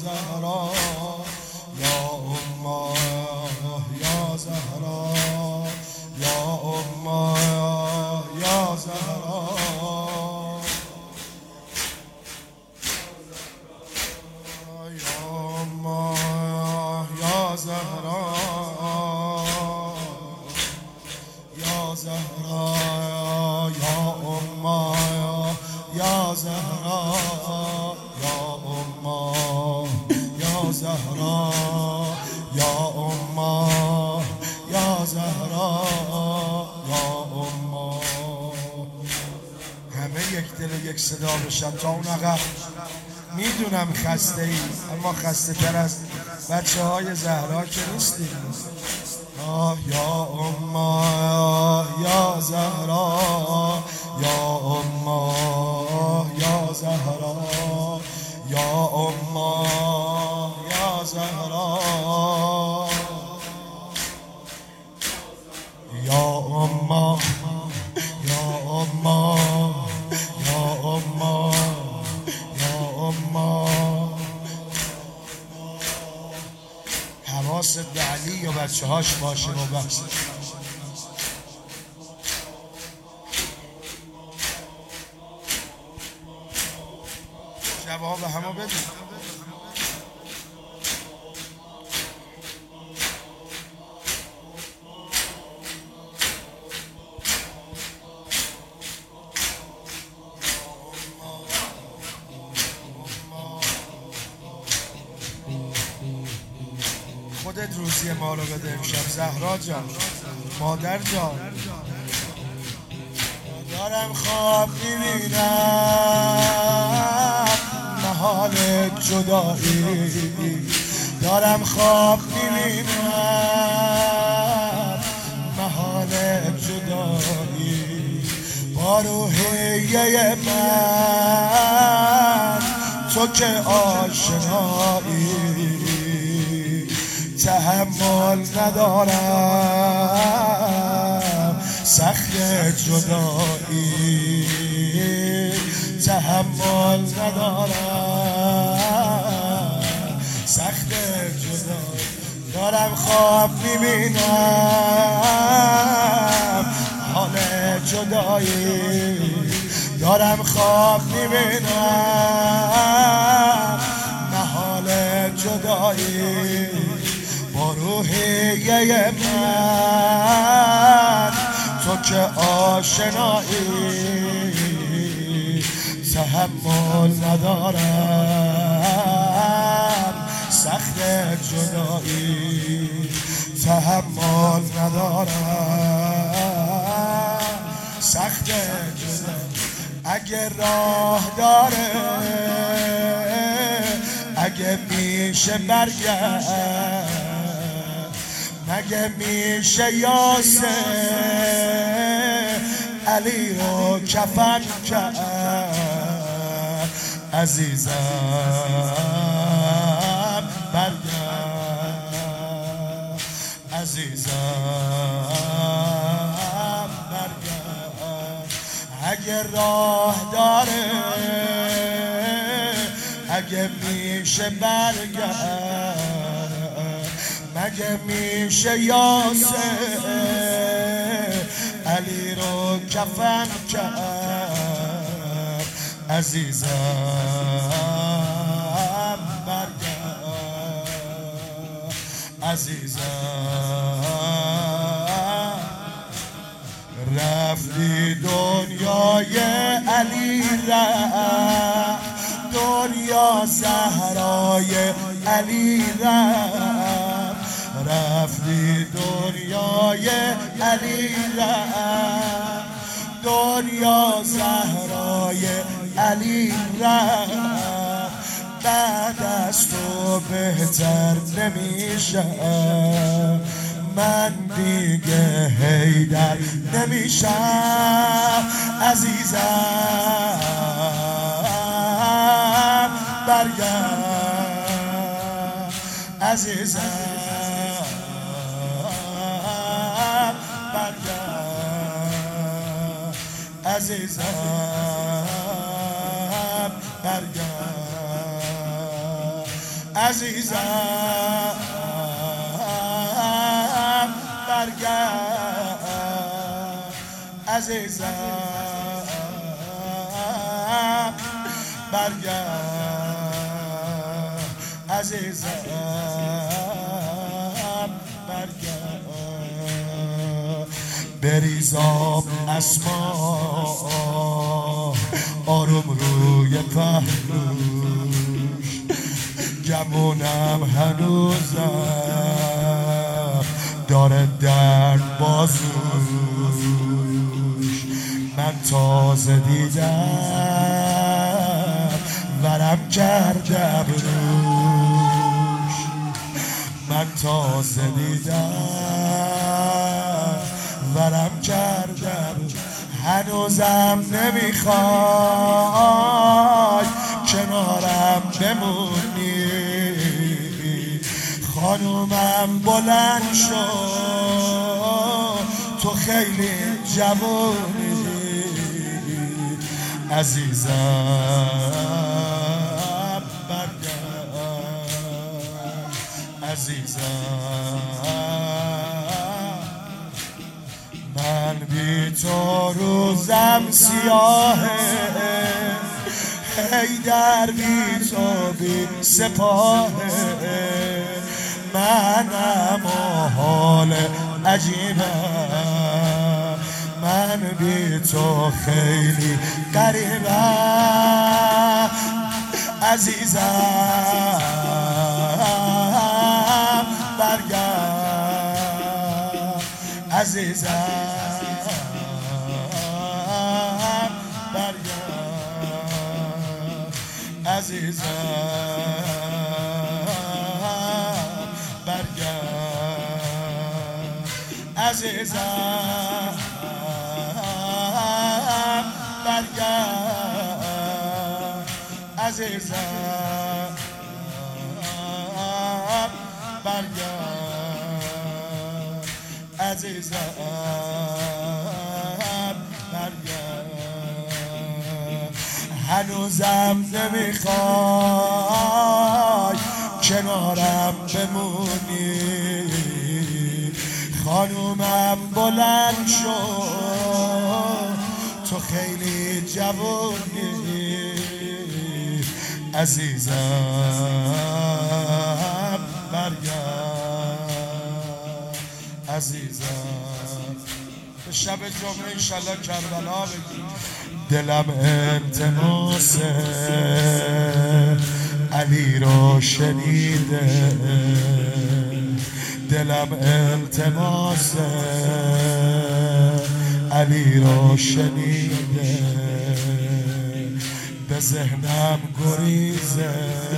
زهرا یا اما یا زهرا یا اما یا زهرا یا اما یا زهرا یا زهرا یا اما یا زهرا یا اما یا زهرا یا اما یا زهرا یا اما. همه یک دل و یک صدا بشن تا اون عقب. میدونم خسته ای اما خسته تر از بچه های زهرا که نیستیم. یا اما یا زهرا یا اما یا زهرا یا اما یا زهرا یا اما یا اما یا اما یا اما. حواست به علی و بچه هاش باشه مبخش. جواب همه بدید. خودت روزی ما رو بده امشب زهرا جان، مادر جان. دارم خواب میبینم محال جدایی، دارم خواب میبینم محال جدایی. با روحیه من تو که آشنایی، تحمل ندارم سخت جدایی، تحمل ندارم سخت جدایی. دارم خواب میبینم حال جدایی، دارم خواب میبینم محال جدایی. با روحیه من تو که آشنایی، تحمل ندارم سخت جدایی، تحمل ندارم سخت جدایی. اگه راه داره اگه میشه برگرد، مگه میشه یاسر علی رو کفن کرد. عزیزم برگرد، عزیزم برگرد. اگه راه داره اگه میشه برگرد، مگه میشه یاسر علی رو کفن کرد. عزیزم برگرد، عزیزم. رفتی دنیای علی رفت، دنیا زهرای علی رفت. رفتی دنیای علی رفت، دنیا زهرای علی رفت. بعد از تو بهتر نمیشه، من دیگه حیدر نمیشم. عزیزم برگرد، عزیزم برگرد، عزیزم برگرد. عزیزم برگرد عزیزم برگرد عزیزم برگرد بریزام اسما آروم روی پهلوش گمونم هنوزم داره درد بازوش من تازه دیدم ورم کردم روش من تازه دیدم ورم کردم هنوزم نمیخوای کنارم بمونی خانومم بلند شد تو خیلی جوونی عزیزم برگرد عزیزم من بی تو روزم سیاهه حیدر بی تو بی سپاهه منم حال عجیبم من بی تو خیلی غریبم عزیزم برگرد عزیزم برگرد عزیزم برگرد عزیزم برگرد عزیزم برگرد عزیزم برگرد هنوزم نمیخوای کنارم بمونی خانومم بلند شد تو خیلی جوونی عزیزم برگرد عزیزم به شب جمعه انشالله کربلا بگی دلم التماس علی رو شنیده دلم التماس علی رو شنیده به ذهنم گریزه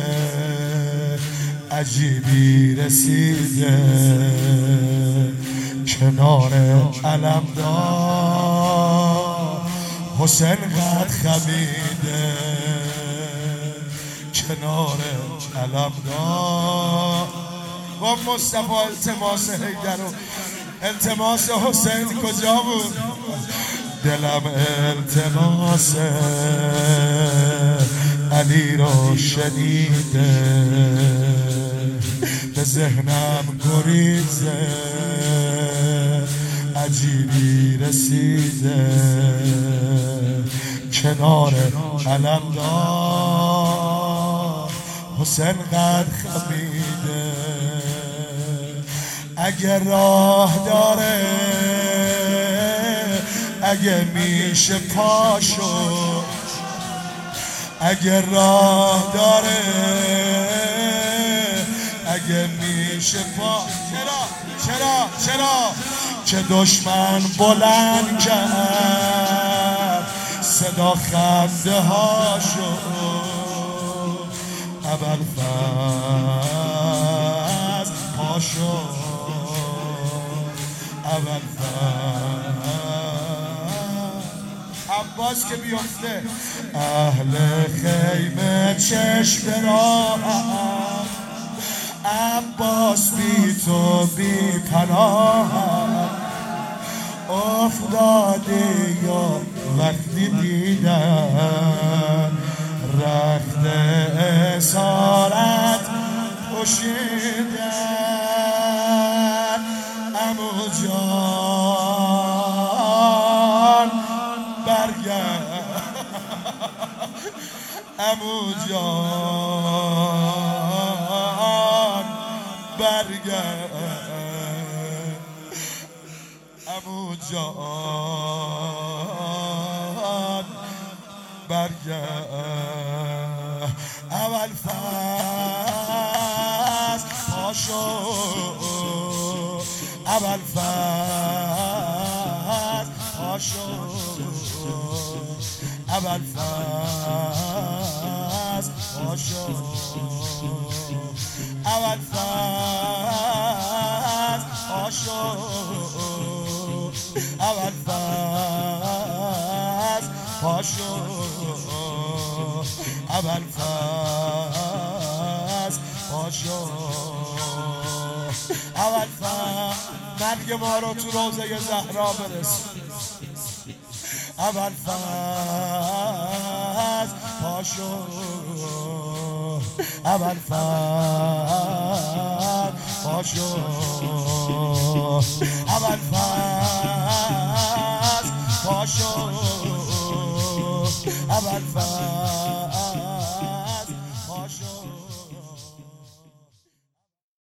عجیبی رسیده کنار علمدار حسین قد خمیده کنار علمدار با مصطفی التماس حیدر و التماس حسین کجا بود دلم التماس علی رو شنیده به ذهنم گریزه عجیبی رسیده کنار علمدار حسین قد خمیده اگه راه داره اگه میشه پاشو اگه راه داره اگه میشه چرا که دشمن بلند کرد صدا خنده هاشو ابوالفضل پاشو ابوالفضل عباس که بیفته اهل خیمه چشم راهم عباس بی تو بی پناهم افتاده یا وقتی دیدم رخت اسارت کشیدن عمو جان برگرد عمو جان برگرد عمو جان برگرد اول فصل پاشو اول فصل پاشو اول فصل پاشو اول فصل پاشو اول فصل پاشو اول فصل پاشو اول فصل مرگ ما رو تو روضه زهرا برسون اول فصل پاشو اول فصل پاشو اول فصل پاشو اول فصل